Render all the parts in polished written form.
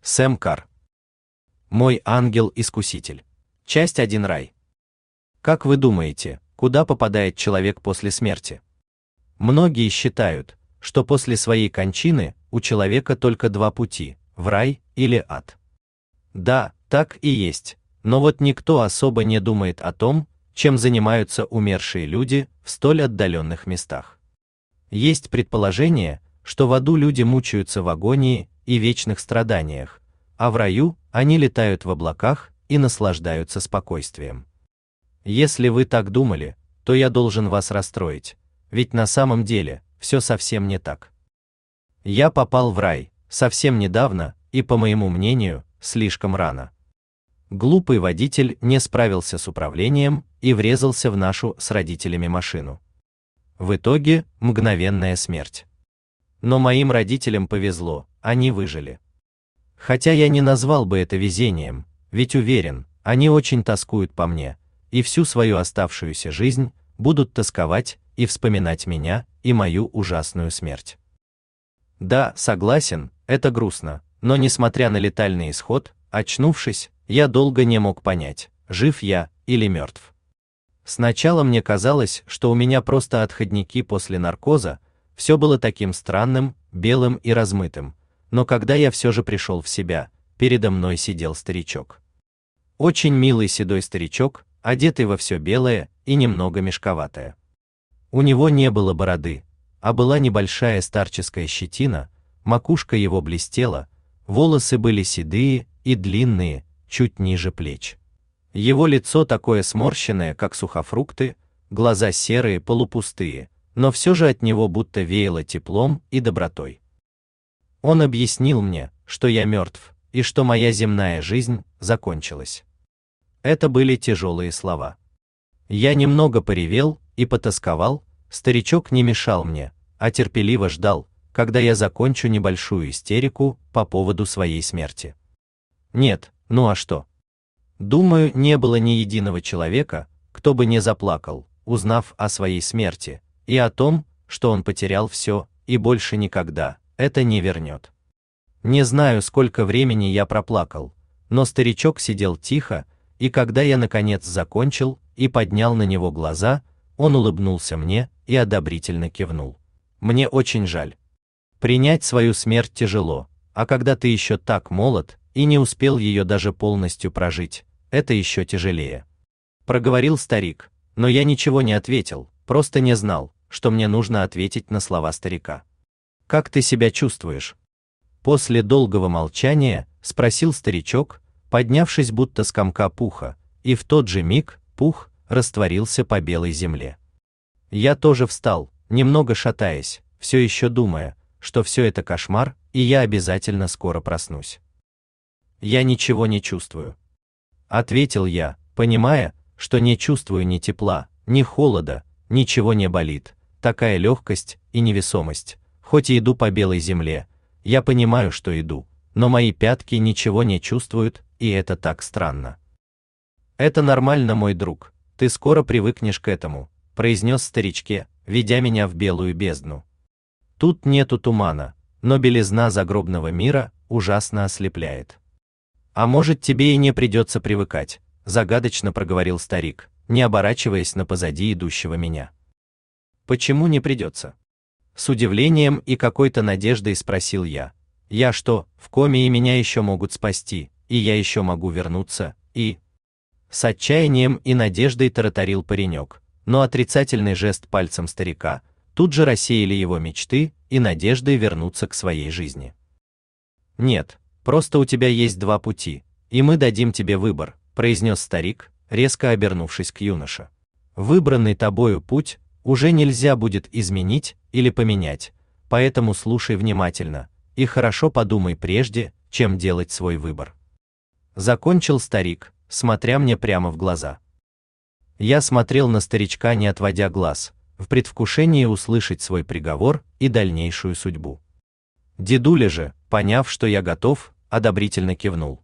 Сэм Карр. Мой ангел-искуситель. Часть 1. Рай. Как вы думаете, куда попадает человек после смерти? Многие считают, что после своей кончины у человека только два пути – в рай или ад. Да, так и есть, но вот никто особо не думает о том, чем занимаются умершие люди в столь отдаленных местах. Есть предположение, что в аду люди мучаются в агонии и вечных страданиях, а в раю они летают в облаках и наслаждаются спокойствием. Если вы так думали, то я должен вас расстроить, ведь на самом деле все совсем не так. Я попал в рай совсем недавно и, по моему мнению, слишком рано. Глупый водитель не справился с управлением и врезался в нашу с родителями машину. В итоге мгновенная смерть. Но моим родителям повезло, они выжили. Хотя я не назвал бы это везением, ведь уверен, они очень тоскуют по мне, и всю свою оставшуюся жизнь будут тосковать и вспоминать меня и мою ужасную смерть. Да, согласен, это грустно, но несмотря на летальный исход, очнувшись, я долго не мог понять, жив я или мертв. Сначала мне казалось, что у меня просто отходники после наркоза, все было таким странным, белым и размытым, но когда я все же пришел в себя, передо мной сидел старичок. Очень милый седой старичок, одетый во все белое и немного мешковатое. У него не было бороды, а была небольшая старческая щетина, макушка его блестела, волосы были седые и длинные, чуть ниже плеч. Его лицо такое сморщенное, как сухофрукты, глаза серые, полупустые, но все же от него будто веяло теплом и добротой. Он объяснил мне, что я мертв, и что моя земная жизнь закончилась. Это были тяжелые слова. Я немного поревел и потосковал, старичок не мешал мне, а терпеливо ждал, когда я закончу небольшую истерику по поводу своей смерти. Нет, ну а что? Думаю, не было ни единого человека, кто бы не заплакал, узнав о своей смерти, и о том, что он потерял все и больше никогда это не вернет. Не знаю, сколько времени я проплакал, но старичок сидел тихо, и когда я наконец закончил и поднял на него глаза, он улыбнулся мне и одобрительно кивнул. Мне очень жаль. Принять свою смерть тяжело, а когда ты еще так молод и не успел ее даже полностью прожить, это еще тяжелее. Проговорил старик, но я ничего не ответил, просто не знал, что мне нужно ответить на слова старика. Как ты себя чувствуешь? После долгого молчания спросил старичок, поднявшись будто с комка пуха, и в тот же миг пух растворился по белой земле. Я тоже встал, немного шатаясь, все еще думая, что все это кошмар, и я обязательно скоро проснусь. Я ничего не чувствую. Ответил я, понимая, что не чувствую ни тепла, ни холода, ничего не болит, такая легкость и невесомость. Хоть и иду по белой земле, я понимаю, что иду, но мои пятки ничего не чувствуют, и это так странно. Это нормально, мой друг, ты скоро привыкнешь к этому, произнес старичке, ведя меня в белую бездну. Тут нету тумана, но белизна загробного мира ужасно ослепляет. А может, тебе и не придется привыкать, загадочно проговорил старик, не оборачиваясь на позади идущего меня. Почему не придется? С удивлением и какой-то надеждой спросил я. Я что, в коме, и меня еще могут спасти, и я еще могу вернуться, и... С отчаянием и надеждой тараторил паренек, но отрицательный жест пальцем старика тут же рассеяли его мечты и надежды вернуться к своей жизни. Нет, просто у тебя есть два пути, и мы дадим тебе выбор, произнес старик, резко обернувшись к юноше. Выбранный тобою путь уже нельзя будет изменить или поменять, поэтому слушай внимательно и хорошо подумай прежде, чем делать свой выбор. Закончил старик, смотря мне прямо в глаза. Я смотрел на старичка, не отводя глаз, в предвкушении услышать свой приговор и дальнейшую судьбу. Дедуля же, поняв, что я готов, одобрительно кивнул.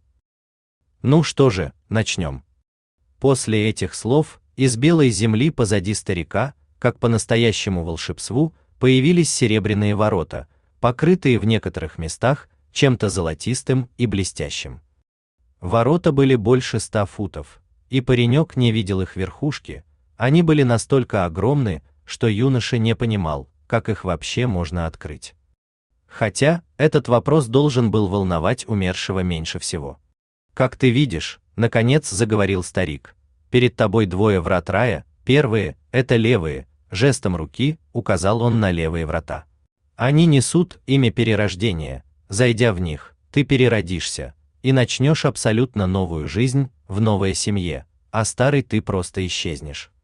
Ну что же, начнем. После этих слов из белой земли позади старика, как по настоящему волшебству, появились серебряные ворота, покрытые в некоторых местах чем-то золотистым и блестящим. Ворота были больше 100 футов, и паренек не видел их верхушки, они были настолько огромны, что юноша не понимал, как их вообще можно открыть. Хотя, этот вопрос должен был волновать умершего меньше всего. «Как ты видишь, — наконец заговорил старик, — перед тобой двое врат рая, первые — это левые», жестом руки указал он на левые врата. «Они несут имя перерождения, зайдя в них, ты переродишься и начнешь абсолютно новую жизнь в новой семье, а старой ты просто исчезнешь».